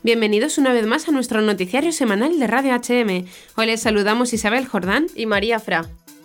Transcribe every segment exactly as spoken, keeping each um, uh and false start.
Bienvenidos una vez más a nuestro noticiario semanal de Radio H M. Hoy les saludamos Isabel Jordán y María Fra.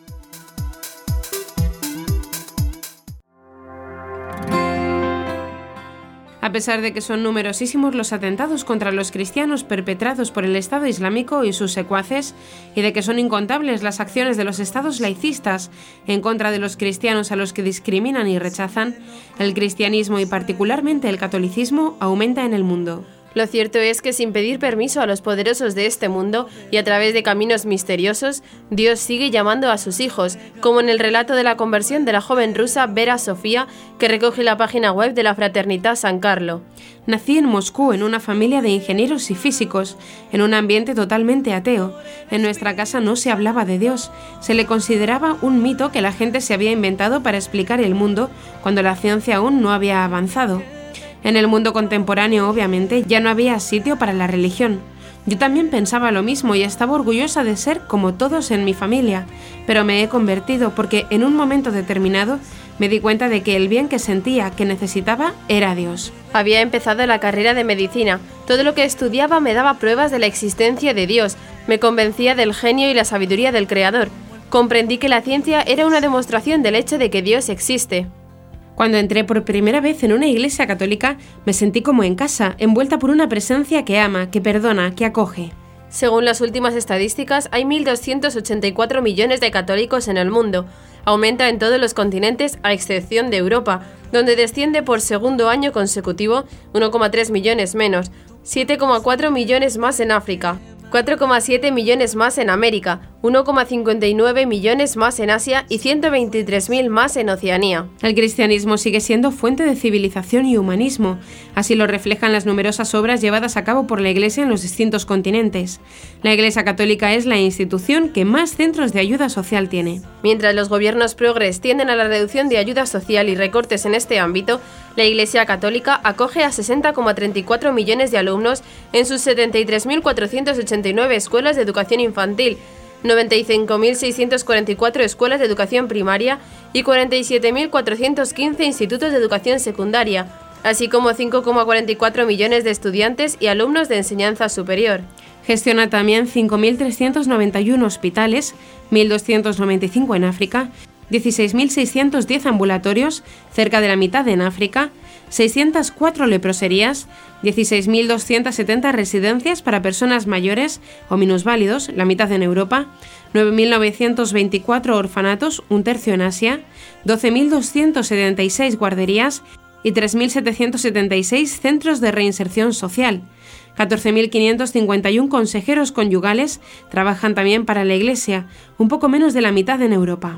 A pesar de que son numerosísimos los atentados contra los cristianos perpetrados por el Estado Islámico y sus secuaces, y de que son incontables las acciones de los estados laicistas en contra de los cristianos a los que discriminan y rechazan, el cristianismo y particularmente el catolicismo aumenta en el mundo. Lo cierto es que sin pedir permiso a los poderosos de este mundo y a través de caminos misteriosos, Dios sigue llamando a sus hijos, como en el relato de la conversión de la joven rusa Vera Sofía, que recoge la página web de la Fraternità San Carlo. Nací en Moscú en una familia de ingenieros y físicos, en un ambiente totalmente ateo. En nuestra casa no se hablaba de Dios. Se le consideraba un mito que la gente se había inventado para explicar el mundo cuando la ciencia aún no había avanzado. En el mundo contemporáneo, obviamente, ya no había sitio para la religión. Yo también pensaba lo mismo y estaba orgullosa de ser como todos en mi familia, pero me he convertido porque en un momento determinado me di cuenta de que el bien que sentía, que necesitaba, era Dios. Había empezado la carrera de medicina. Todo lo que estudiaba me daba pruebas de la existencia de Dios. Me convencía del genio y la sabiduría del Creador. Comprendí que la ciencia era una demostración del hecho de que Dios existe. Cuando entré por primera vez en una iglesia católica, me sentí como en casa, envuelta por una presencia que ama, que perdona, que acoge. Según las últimas estadísticas, hay mil doscientos ochenta y cuatro millones de católicos en el mundo. Aumenta en todos los continentes, a excepción de Europa, donde desciende por segundo año consecutivo uno coma tres millones menos, siete coma cuatro millones más en África, cuatro coma siete millones más en América, uno coma cincuenta y nueve millones más en Asia y ciento veintitrés mil más en Oceanía. El cristianismo sigue siendo fuente de civilización y humanismo. Así lo reflejan las numerosas obras llevadas a cabo por la Iglesia en los distintos continentes. La Iglesia Católica es la institución que más centros de ayuda social tiene. Mientras los gobiernos progres tienden a la reducción de ayuda social y recortes en este ámbito, la Iglesia Católica acoge a sesenta coma treinta y cuatro millones de alumnos en sus setenta y tres mil cuatrocientas ochenta y nueve escuelas de educación infantil, noventa y cinco mil seiscientas cuarenta y cuatro escuelas de educación primaria y cuarenta y siete mil cuatrocientos quince institutos de educación secundaria, así como cinco coma cuarenta y cuatro millones de estudiantes y alumnos de enseñanza superior. Gestiona también cinco mil trescientos noventa y uno hospitales, mil doscientos noventa y cinco en África, dieciséis mil seiscientos diez ambulatorios, cerca de la mitad en África, seiscientas cuatro leproserías, dieciséis mil doscientas setenta residencias para personas mayores o minusválidos, la mitad en Europa, nueve mil novecientos veinticuatro orfanatos, un tercio en Asia, doce mil doscientas setenta y seis guarderías y tres mil setecientos setenta y seis centros de reinserción social. catorce mil quinientos cincuenta y uno consejeros conyugales trabajan también para la Iglesia, un poco menos de la mitad en Europa.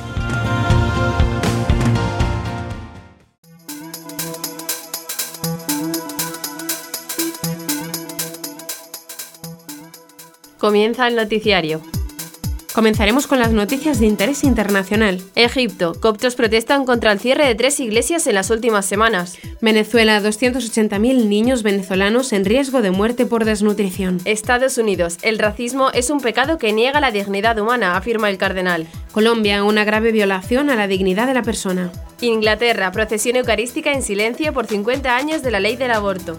Comienza el noticiario. Comenzaremos con las noticias de interés internacional. Egipto. Coptos protestan contra el cierre de tres iglesias en las últimas semanas. Venezuela. doscientos ochenta mil niños venezolanos en riesgo de muerte por desnutrición. Estados Unidos. El racismo es un pecado que niega la dignidad humana, afirma el cardenal. Colombia. Una grave violación a la dignidad de la persona. Inglaterra. Procesión eucarística en silencio por cincuenta años de la ley del aborto.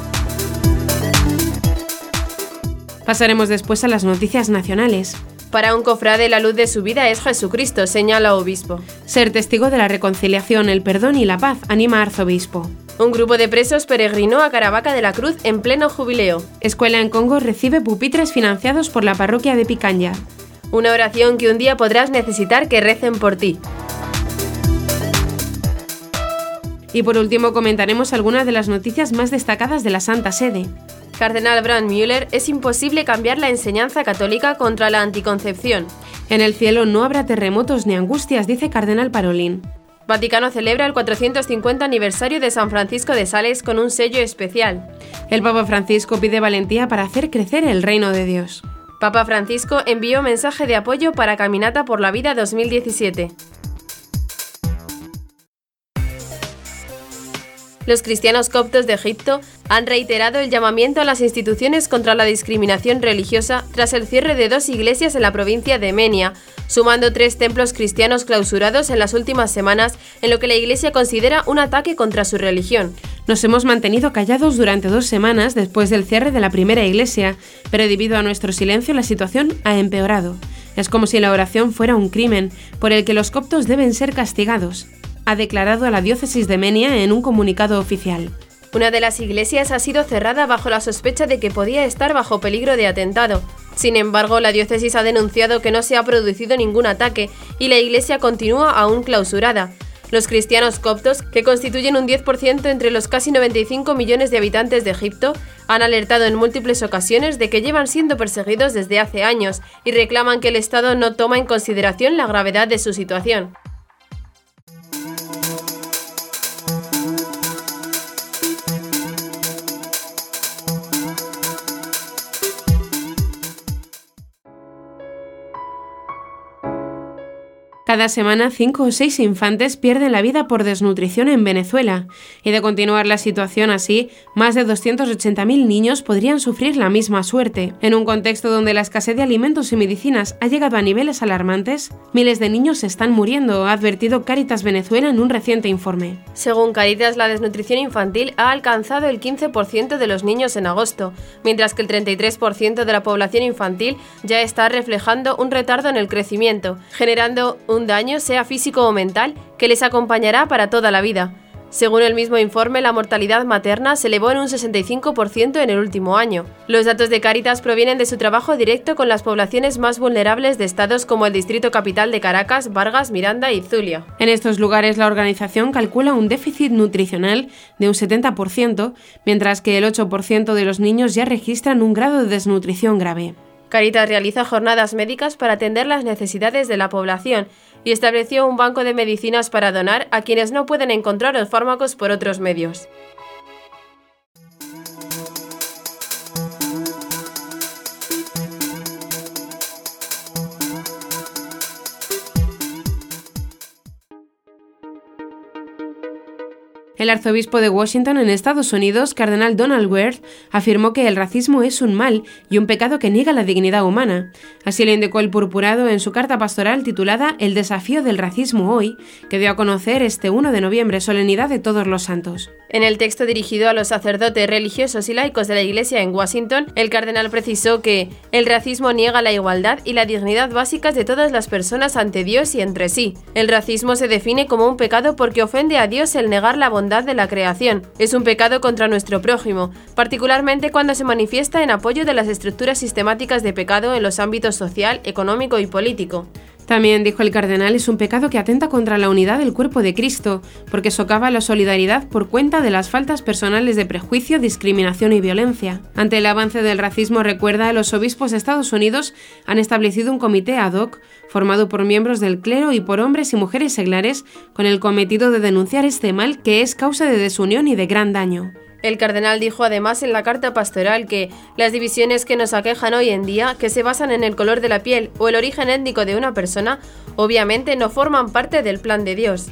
Pasaremos después a las noticias nacionales. Para un cofrade, la luz de su vida es Jesucristo, señala obispo. Ser testigo de la reconciliación, el perdón y la paz, anima arzobispo. Un grupo de presos peregrinó a Caravaca de la Cruz en pleno jubileo. Escuela en Congo recibe pupitres financiados por la parroquia de Picanya. Una oración que un día podrás necesitar que recen por ti. Y por último comentaremos algunas de las noticias más destacadas de la Santa Sede. Cardenal Brandmüller, es imposible cambiar la enseñanza católica contra la anticoncepción. En el cielo no habrá terremotos ni angustias, dice Cardenal Parolin. Vaticano celebra el cuatrocientos cincuenta aniversario de San Francisco de Sales con un sello especial. El Papa Francisco pide valentía para hacer crecer el reino de Dios. Papa Francisco envió mensaje de apoyo para Caminata por la Vida dos mil diecisiete. Los cristianos coptos de Egipto han reiterado el llamamiento a las instituciones contra la discriminación religiosa tras el cierre de dos iglesias en la provincia de Menia, sumando tres templos cristianos clausurados en las últimas semanas en lo que la Iglesia considera un ataque contra su religión. Nos hemos mantenido callados durante dos semanas después del cierre de la primera iglesia, pero debido a nuestro silencio la situación ha empeorado. Es como si la oración fuera un crimen, por el que los coptos deben ser castigados, ha declarado la diócesis de Menia en un comunicado oficial. Una de las iglesias ha sido cerrada bajo la sospecha de que podía estar bajo peligro de atentado. Sin embargo, la diócesis ha denunciado que no se ha producido ningún ataque y la iglesia continúa aún clausurada. Los cristianos coptos, que constituyen un diez por ciento entre los casi noventa y cinco millones de habitantes de Egipto, han alertado en múltiples ocasiones de que llevan siendo perseguidos desde hace años y reclaman que el Estado no toma en consideración la gravedad de su situación. Cada semana, cinco o seis infantes pierden la vida por desnutrición en Venezuela, y de continuar la situación así, más de doscientos ochenta mil niños podrían sufrir la misma suerte. En un contexto donde la escasez de alimentos y medicinas ha llegado a niveles alarmantes, miles de niños están muriendo, ha advertido Cáritas Venezuela en un reciente informe. Según Cáritas, la desnutrición infantil ha alcanzado el quince por ciento de los niños en agosto, mientras que el treinta y tres por ciento de la población infantil ya está reflejando un retardo en el crecimiento, generando un un daño, sea físico o mental, que les acompañará para toda la vida. Según el mismo informe, la mortalidad materna se elevó en un sesenta y cinco por ciento en el último año. Los datos de Cáritas provienen de su trabajo directo con las poblaciones más vulnerables de estados como el Distrito Capital de Caracas, Vargas, Miranda y Zulia. En estos lugares la organización calcula un déficit nutricional de un setenta por ciento, mientras que el ocho por ciento de los niños ya registran un grado de desnutrición grave. Cáritas realiza jornadas médicas para atender las necesidades de la población y estableció un banco de medicinas para donar a quienes no pueden encontrar los fármacos por otros medios. El arzobispo de Washington en Estados Unidos, cardenal Donald Wirth, afirmó que el racismo es un mal y un pecado que niega la dignidad humana. Así lo indicó el purpurado en su carta pastoral titulada El desafío del racismo hoy, que dio a conocer este uno de noviembre, solemnidad de Todos los Santos. En el texto dirigido a los sacerdotes religiosos y laicos de la Iglesia en Washington, el cardenal precisó que el racismo niega la igualdad y la dignidad básicas de todas las personas ante Dios y entre sí. El racismo se define como un pecado porque ofende a Dios el negar la bondad de la creación. Es un pecado contra nuestro prójimo, particularmente cuando se manifiesta en apoyo de las estructuras sistemáticas de pecado en los ámbitos social, económico y político. También, dijo el cardenal, es un pecado que atenta contra la unidad del cuerpo de Cristo, porque socava la solidaridad por cuenta de las faltas personales de prejuicio, discriminación y violencia. Ante el avance del racismo, recuerda, los obispos de Estados Unidos han establecido un comité ad hoc, formado por miembros del clero y por hombres y mujeres seglares, con el cometido de denunciar este mal que es causa de desunión y de gran daño. El cardenal dijo además en la carta pastoral que las divisiones que nos aquejan hoy en día, que se basan en el color de la piel o el origen étnico de una persona, obviamente no forman parte del plan de Dios.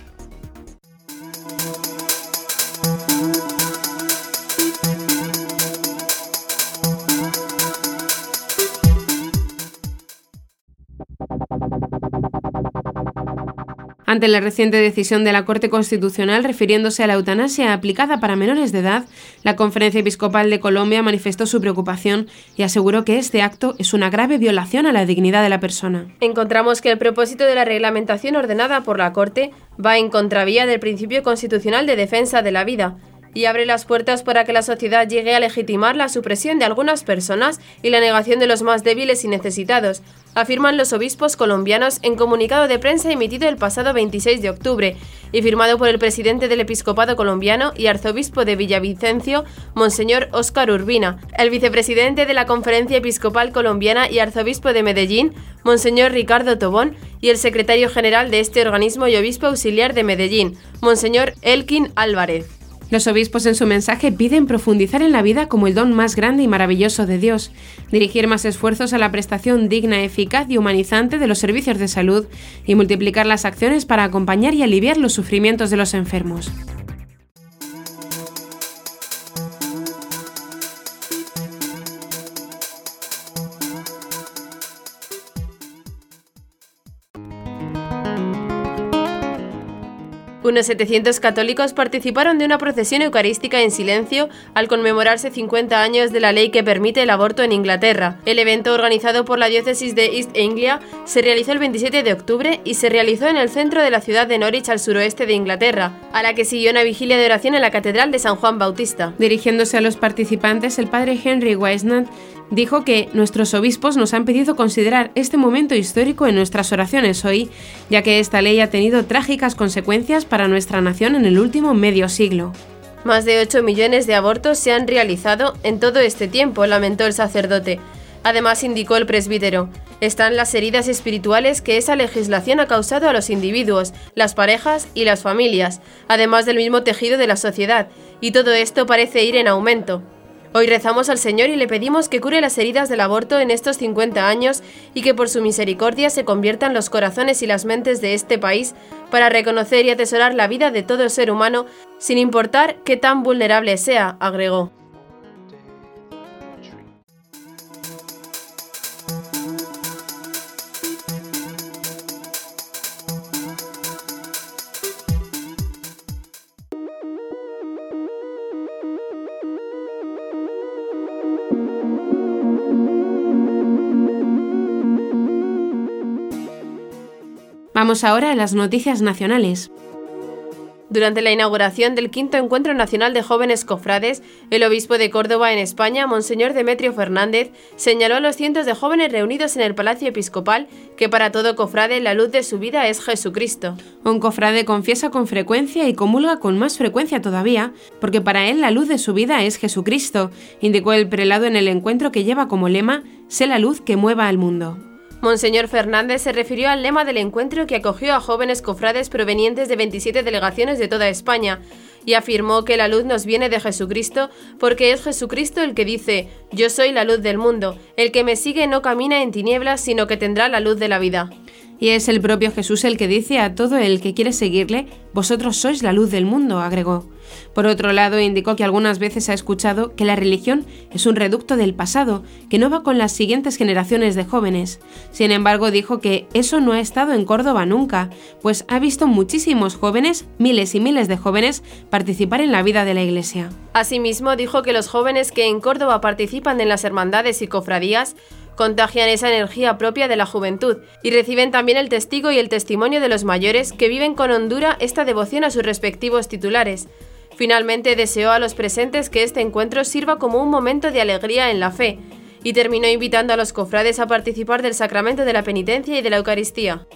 Ante la reciente decisión de la Corte Constitucional refiriéndose a la eutanasia aplicada para menores de edad, la Conferencia Episcopal de Colombia manifestó su preocupación y aseguró que este acto es una grave violación a la dignidad de la persona. Encontramos que el propósito de la reglamentación ordenada por la Corte va en contravía del principio constitucional de defensa de la vida y abre las puertas para que la sociedad llegue a legitimar la supresión de algunas personas y la negación de los más débiles y necesitados, afirman los obispos colombianos en comunicado de prensa emitido el pasado veintiséis de octubre y firmado por el presidente del Episcopado colombiano y arzobispo de Villavicencio, Monseñor Óscar Urbina, el vicepresidente de la Conferencia Episcopal Colombiana y arzobispo de Medellín, Monseñor Ricardo Tobón, y el secretario general de este organismo y obispo auxiliar de Medellín, Monseñor Elkin Álvarez. Los obispos en su mensaje piden profundizar en la vida como el don más grande y maravilloso de Dios, dirigir más esfuerzos a la prestación digna, eficaz y humanizante de los servicios de salud y multiplicar las acciones para acompañar y aliviar los sufrimientos de los enfermos. Unos setecientos católicos participaron de una procesión eucarística en silencio al conmemorarse cincuenta años de la ley que permite el aborto en Inglaterra. El evento, organizado por la diócesis de East Anglia, se realizó el veintisiete de octubre y se realizó en el centro de la ciudad de Norwich, al suroeste de Inglaterra, a la que siguió una vigilia de oración en la Catedral de San Juan Bautista. Dirigiéndose a los participantes, el padre Henry Weisnant dijo que nuestros obispos nos han pedido considerar este momento histórico en nuestras oraciones hoy, ya que esta ley ha tenido trágicas consecuencias para nuestra nación en el último medio siglo. Más de ocho millones de abortos se han realizado en todo este tiempo, lamentó el sacerdote. Además, indicó el presbítero, están las heridas espirituales que esa legislación ha causado a los individuos, las parejas y las familias, además del mismo tejido de la sociedad, y todo esto parece ir en aumento. Hoy rezamos al Señor y le pedimos que cure las heridas del aborto en estos cincuenta años y que por su misericordia se conviertan los corazones y las mentes de este país para reconocer y atesorar la vida de todo ser humano, sin importar qué tan vulnerable sea, agregó. Vamos ahora a las noticias nacionales. Durante la inauguración del quinto Encuentro Nacional de Jóvenes Cofrades, el obispo de Córdoba en España, Monseñor Demetrio Fernández, señaló a los cientos de jóvenes reunidos en el Palacio Episcopal que para todo cofrade la luz de su vida es Jesucristo. Un cofrade confiesa con frecuencia y comulga con más frecuencia todavía, porque para él la luz de su vida es Jesucristo, indicó el prelado en el encuentro que lleva como lema «Sé la luz que mueva al mundo». Monseñor Fernández se refirió al lema del encuentro que acogió a jóvenes cofrades provenientes de veintisiete delegaciones de toda España y afirmó que la luz nos viene de Jesucristo porque es Jesucristo el que dice «Yo soy la luz del mundo, el que me sigue no camina en tinieblas sino que tendrá la luz de la vida». Y es el propio Jesús el que dice a todo el que quiere seguirle, «Vosotros sois la luz del mundo», agregó. Por otro lado, indicó que algunas veces ha escuchado que la religión es un reducto del pasado, que no va con las siguientes generaciones de jóvenes. Sin embargo, dijo que eso no ha estado en Córdoba nunca, pues ha visto muchísimos jóvenes, miles y miles de jóvenes, participar en la vida de la Iglesia. Asimismo, dijo que los jóvenes que en Córdoba participan en las hermandades y cofradías contagian esa energía propia de la juventud y reciben también el testigo y el testimonio de los mayores que viven con hondura esta devoción a sus respectivos titulares. Finalmente deseó a los presentes que este encuentro sirva como un momento de alegría en la fe y terminó invitando a los cofrades a participar del sacramento de la penitencia y de la Eucaristía.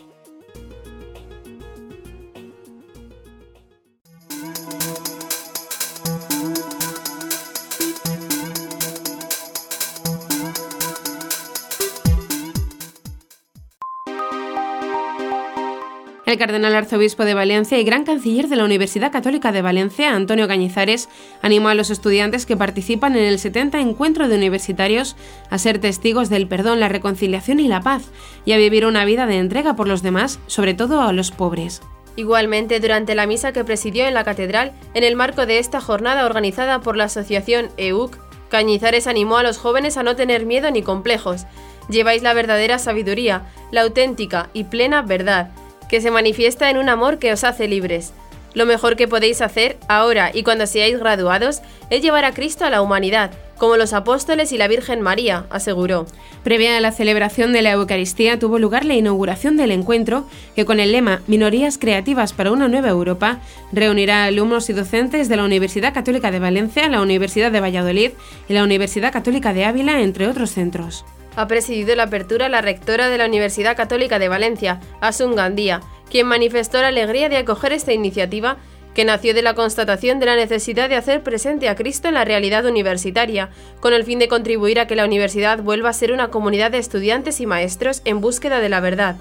El cardenal arzobispo de Valencia y gran canciller de la Universidad Católica de Valencia, Antonio Cañizares, animó a los estudiantes que participan en el setenta Encuentro de Universitarios a ser testigos del perdón, la reconciliación y la paz, y a vivir una vida de entrega por los demás, sobre todo a los pobres. Igualmente, durante la misa que presidió en la catedral, en el marco de esta jornada organizada por la asociación E U C, Cañizares animó a los jóvenes a no tener miedo ni complejos. Lleváis la verdadera sabiduría, la auténtica y plena verdad, que se manifiesta en un amor que os hace libres. Lo mejor que podéis hacer, ahora y cuando seáis graduados, es llevar a Cristo a la humanidad, como los apóstoles y la Virgen María, aseguró. Previa a la celebración de la Eucaristía tuvo lugar la inauguración del encuentro, que con el lema Minorías creativas para una nueva Europa, reunirá a alumnos y docentes de la Universidad Católica de Valencia, la Universidad de Valladolid y la Universidad Católica de Ávila, entre otros centros. Ha presidido la apertura la rectora de la Universidad Católica de Valencia, Asun Gandía, quien manifestó la alegría de acoger esta iniciativa que nació de la constatación de la necesidad de hacer presente a Cristo en la realidad universitaria, con el fin de contribuir a que la universidad vuelva a ser una comunidad de estudiantes y maestros en búsqueda de la verdad.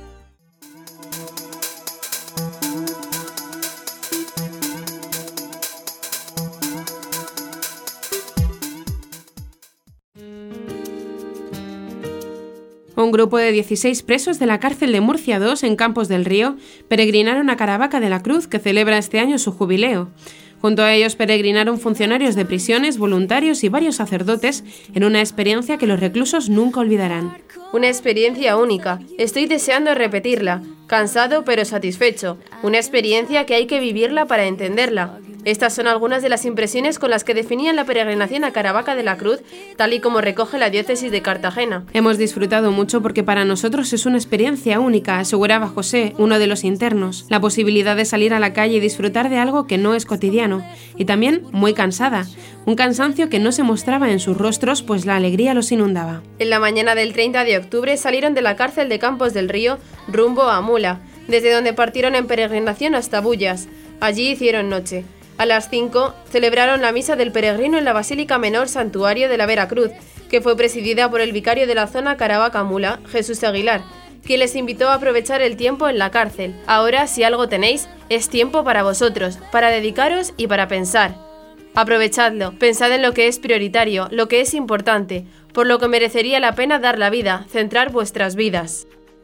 Un grupo de dieciséis presos de la cárcel de Murcia dos en Campos del Río peregrinaron a Caravaca de la Cruz, que celebra este año su jubileo. Junto a ellos peregrinaron funcionarios de prisiones, voluntarios y varios sacerdotes en una experiencia que los reclusos nunca olvidarán. Una experiencia única. Estoy deseando repetirla. Cansado pero satisfecho. Una experiencia que hay que vivirla para entenderla. Estas son algunas de las impresiones con las que definían la peregrinación a Caravaca de la Cruz, tal y como recoge la diócesis de Cartagena. Hemos disfrutado mucho porque para nosotros es una experiencia única, aseguraba José, uno de los internos. La posibilidad de salir a la calle y disfrutar de algo que no es cotidiano. Y también muy cansada. Un cansancio que no se mostraba en sus rostros, pues la alegría los inundaba. En la mañana del treinta de octubre salieron de la cárcel de Campos del Río rumbo a Mula, desde donde partieron en peregrinación hasta Bullas. Allí hicieron noche. A las cinco celebraron la misa del peregrino en la Basílica Menor Santuario de la Veracruz, que fue presidida por el vicario de la zona Caravaca-Mula, Jesús Aguilar, quien les invitó a aprovechar el tiempo en la cárcel. Ahora, si algo tenéis, es tiempo para vosotros, para dedicaros y para pensar. Aprovechadlo, pensad en lo que es prioritario, lo que es importante, por lo que merecería la pena dar la vida, centrar vuestras vidas.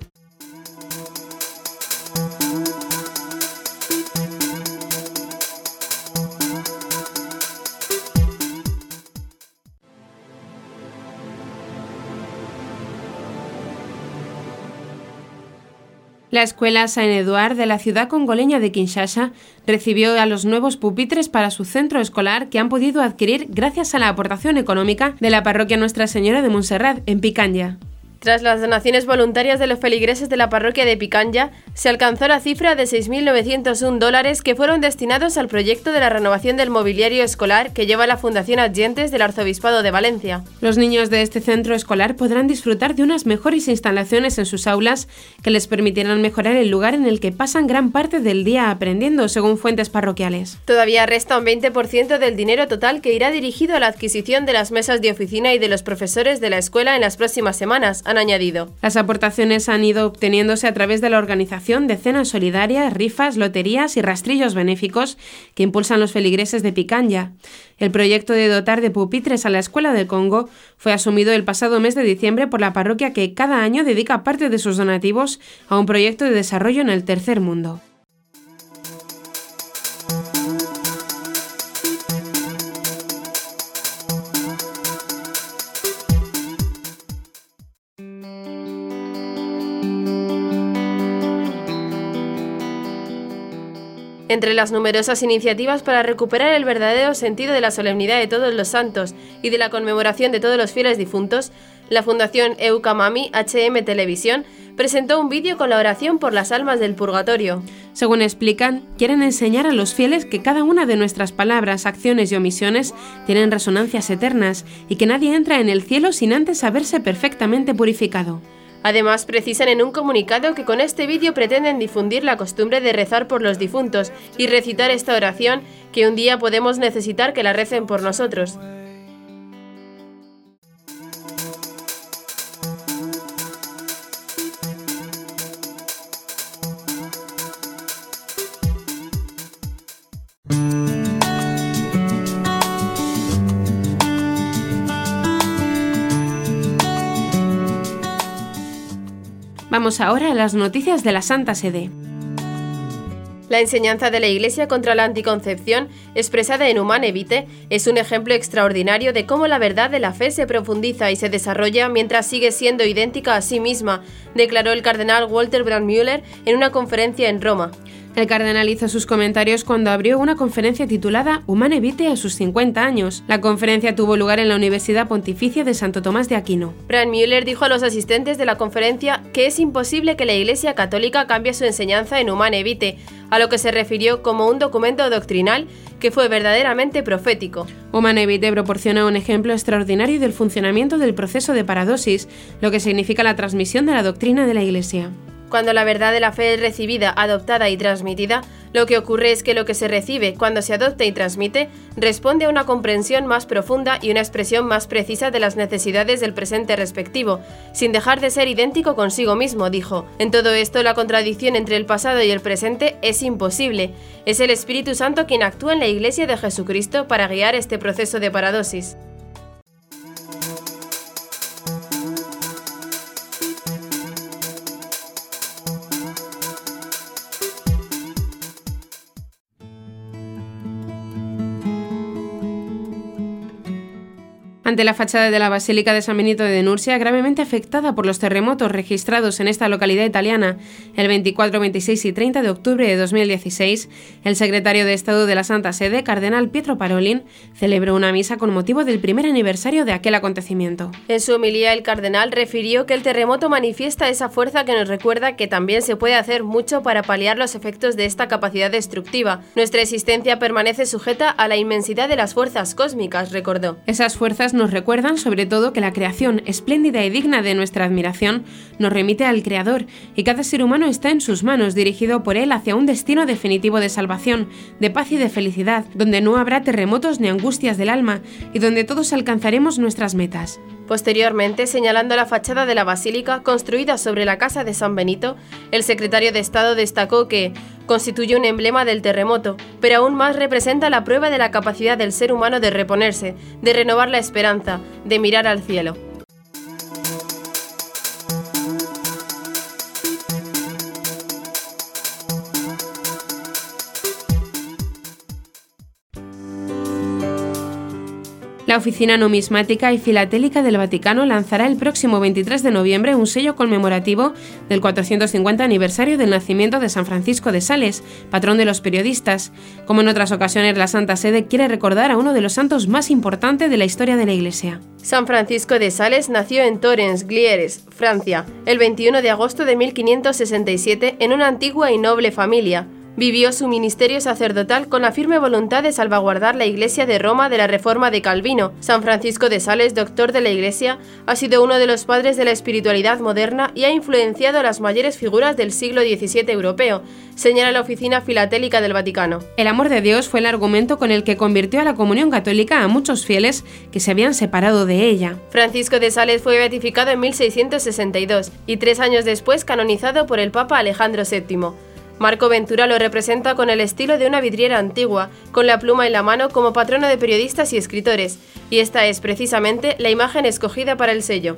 La escuela Saint-Edouard de la ciudad congoleña de Kinshasa recibió a los nuevos pupitres para su centro escolar que han podido adquirir gracias a la aportación económica de la parroquia Nuestra Señora de Montserrat en Picanya. Tras las donaciones voluntarias de los feligreses de la parroquia de Picanya, se alcanzó la cifra de seis mil novecientos uno dólares que fueron destinados al proyecto de la renovación del mobiliario escolar que lleva la Fundación Adyentes del Arzobispado de Valencia. Los niños de este centro escolar podrán disfrutar de unas mejores instalaciones en sus aulas que les permitirán mejorar el lugar en el que pasan gran parte del día aprendiendo, según fuentes parroquiales. Todavía resta un veinte por ciento del dinero total que irá dirigido a la adquisición de las mesas de oficina y de los profesores de la escuela en las próximas semanas, han añadido. Las aportaciones han ido obteniéndose a través de la organización de cenas solidarias, rifas, loterías y rastrillos benéficos que impulsan los feligreses de Picanya. El proyecto de dotar de pupitres a la Escuela del Congo fue asumido el pasado mes de diciembre por la parroquia que cada año dedica parte de sus donativos a un proyecto de desarrollo en el tercer mundo. Entre las numerosas iniciativas para recuperar el verdadero sentido de la solemnidad de todos los santos y de la conmemoración de todos los fieles difuntos, la Fundación Eucamami H M Televisión presentó un vídeo con la oración por las almas del purgatorio. Según explican, quieren enseñar a los fieles que cada una de nuestras palabras, acciones y omisiones tienen resonancias eternas y que nadie entra en el cielo sin antes haberse perfectamente purificado. Además, precisan en un comunicado que con este vídeo pretenden difundir la costumbre de rezar por los difuntos y recitar esta oración que un día podemos necesitar que la recen por nosotros. Vamos ahora a las noticias de la Santa Sede. La enseñanza de la Iglesia contra la anticoncepción, expresada en Humane Vitae, es un ejemplo extraordinario de cómo la verdad de la fe se profundiza y se desarrolla mientras sigue siendo idéntica a sí misma, declaró el cardenal Walter Brandmüller en una conferencia en Roma. El cardenal hizo sus comentarios cuando abrió una conferencia titulada Humane Vitae a sus cincuenta años. La conferencia tuvo lugar en la Universidad Pontificia de Santo Tomás de Aquino. Brandmüller dijo a los asistentes de la conferencia que es imposible que la Iglesia Católica cambie su enseñanza en Humane Vitae, a lo que se refirió como un documento doctrinal que fue verdaderamente profético. Humane Vitae proporciona un ejemplo extraordinario del funcionamiento del proceso de paradosis, lo que significa la transmisión de la doctrina de la Iglesia. Cuando la verdad de la fe es recibida, adoptada y transmitida, lo que ocurre es que lo que se recibe cuando se adopta y transmite responde a una comprensión más profunda y una expresión más precisa de las necesidades del presente respectivo, sin dejar de ser idéntico consigo mismo, dijo. En todo esto, la contradicción entre el pasado y el presente es imposible. Es el Espíritu Santo quien actúa en la Iglesia de Jesucristo para guiar este proceso de paradosis. Ante la fachada de la Basílica de San Benito de Nursia, gravemente afectada por los terremotos registrados en esta localidad italiana el veinticuatro, veintiséis y treinta de octubre de dos mil dieciséis, el secretario de Estado de la Santa Sede, cardenal Pietro Parolin, celebró una misa con motivo del primer aniversario de aquel acontecimiento. En su homilía, el cardenal refirió que el terremoto manifiesta esa fuerza que nos recuerda que también se puede hacer mucho para paliar los efectos de esta capacidad destructiva. Nuestra existencia permanece sujeta a la inmensidad de las fuerzas cósmicas, recordó. Esas fuerzas nos recuerdan sobre todo que la creación, espléndida y digna de nuestra admiración, nos remite al Creador y cada ser humano está en sus manos, dirigido por Él hacia un destino definitivo de salvación, de paz y de felicidad, donde no habrá terremotos ni angustias del alma y donde todos alcanzaremos nuestras metas. Posteriormente, señalando la fachada de la basílica construida sobre la casa de San Benito, el secretario de Estado destacó que constituye un emblema del terremoto, pero aún más representa la prueba de la capacidad del ser humano de reponerse, de renovar la esperanza, de mirar al cielo. La Oficina Numismática y Filatélica del Vaticano lanzará el próximo veintitrés de noviembre un sello conmemorativo del cuatrocientos cincuenta aniversario del nacimiento de San Francisco de Sales, patrón de los periodistas. Como en otras ocasiones, la Santa Sede quiere recordar a uno de los santos más importantes de la historia de la Iglesia. San Francisco de Sales nació en Torrens, Glières, Francia, el veintiuno de agosto de mil quinientos sesenta y siete en una antigua y noble familia. Vivió su ministerio sacerdotal con la firme voluntad de salvaguardar la Iglesia de Roma de la reforma de Calvino. San Francisco de Sales, doctor de la Iglesia, ha sido uno de los padres de la espiritualidad moderna y ha influenciado a las mayores figuras del siglo diecisiete europeo, señala la Oficina Filatélica del Vaticano. El amor de Dios fue el argumento con el que convirtió a la comunión católica a muchos fieles que se habían separado de ella. Francisco de Sales fue beatificado en mil seiscientos sesenta y dos y tres años después canonizado por el Papa Alejandro séptimo. Marco Ventura lo representa con el estilo de una vidriera antigua, con la pluma en la mano como patrono de periodistas y escritores, y esta es precisamente la imagen escogida para el sello.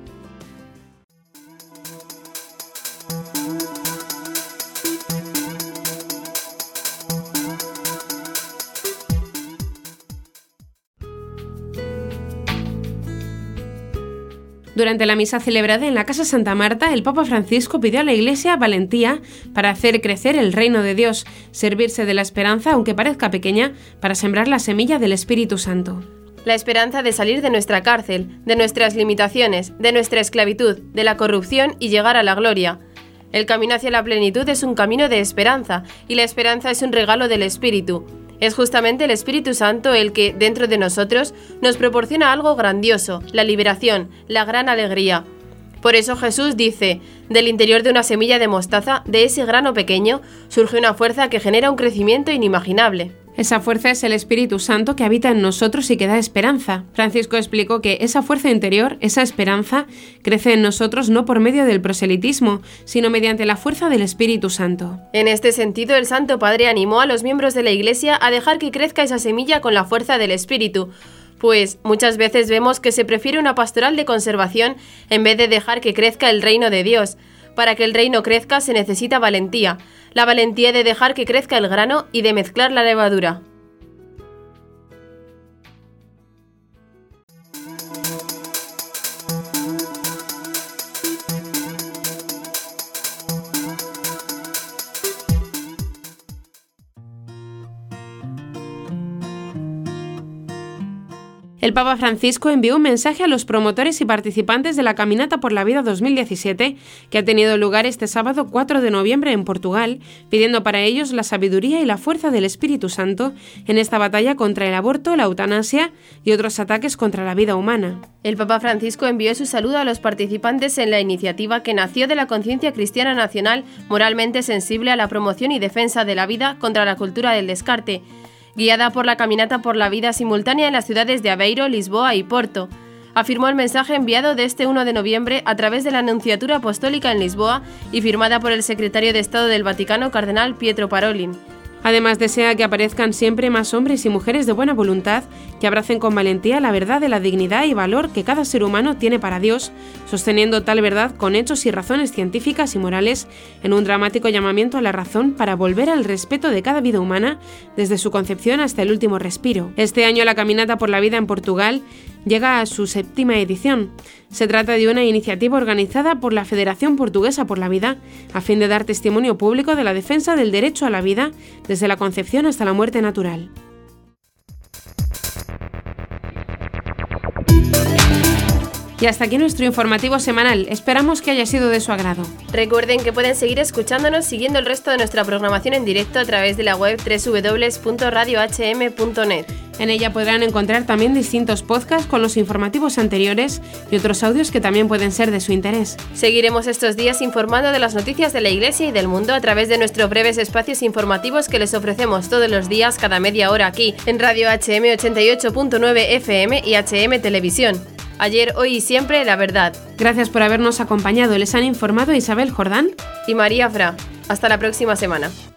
Durante la misa celebrada en la Casa Santa Marta, el Papa Francisco pidió a la Iglesia valentía para hacer crecer el reino de Dios, servirse de la esperanza, aunque parezca pequeña, para sembrar la semilla del Espíritu Santo. La esperanza de salir de nuestra cárcel, de nuestras limitaciones, de nuestra esclavitud, de la corrupción y llegar a la gloria. El camino hacia la plenitud es un camino de esperanza, y la esperanza es un regalo del Espíritu. Es justamente el Espíritu Santo el que, dentro de nosotros, nos proporciona algo grandioso, la liberación, la gran alegría. Por eso Jesús dice, del interior de una semilla de mostaza, de ese grano pequeño, surge una fuerza que genera un crecimiento inimaginable. Esa fuerza es el Espíritu Santo que habita en nosotros y que da esperanza. Francisco explicó que esa fuerza interior, esa esperanza, crece en nosotros no por medio del proselitismo, sino mediante la fuerza del Espíritu Santo. En este sentido, el Santo Padre animó a los miembros de la Iglesia a dejar que crezca esa semilla con la fuerza del Espíritu, pues muchas veces vemos que se prefiere una pastoral de conservación en vez de dejar que crezca el reino de Dios. Para que el reino crezca se necesita valentía, la valentía de dejar que crezca el grano y de mezclar la levadura. El Papa Francisco envió un mensaje a los promotores y participantes de la Caminata por la Vida dos mil diecisiete, que ha tenido lugar este sábado cuatro de noviembre en Portugal, pidiendo para ellos la sabiduría y la fuerza del Espíritu Santo en esta batalla contra el aborto, la eutanasia y otros ataques contra la vida humana. El Papa Francisco envió su saludo a los participantes en la iniciativa que nació de la conciencia cristiana nacional moralmente sensible a la promoción y defensa de la vida contra la cultura del descarte, guiada por la Caminata por la Vida simultánea en las ciudades de Aveiro, Lisboa y Porto. Afirmó el mensaje enviado de este uno de noviembre a través de la Nunciatura Apostólica en Lisboa y firmada por el secretario de Estado del Vaticano, cardenal Pietro Parolin. Además, desea que aparezcan siempre más hombres y mujeres de buena voluntad que abracen con valentía la verdad de la dignidad y valor que cada ser humano tiene para Dios, sosteniendo tal verdad con hechos y razones científicas y morales en un dramático llamamiento a la razón para volver al respeto de cada vida humana desde su concepción hasta el último respiro. Este año la Caminata por la Vida en Portugal llega a su séptima edición. Se trata de una iniciativa organizada por la Federación Portuguesa por la Vida, a fin de dar testimonio público de la defensa del derecho a la vida desde la concepción hasta la muerte natural. Y hasta aquí nuestro informativo semanal. Esperamos que haya sido de su agrado. Recuerden que pueden seguir escuchándonos siguiendo el resto de nuestra programación en directo a través de la web doble u doble u doble u punto radio h m punto net. En ella podrán encontrar también distintos podcasts con los informativos anteriores y otros audios que también pueden ser de su interés. Seguiremos estos días informando de las noticias de la Iglesia y del mundo a través de nuestros breves espacios informativos que les ofrecemos todos los días cada media hora aquí en Radio H M ochenta y ocho punto nueve F M y H M Televisión. Ayer, hoy y siempre, la verdad. Gracias por habernos acompañado. Les han informado Isabel Jordán y María Fra. Hasta la próxima semana.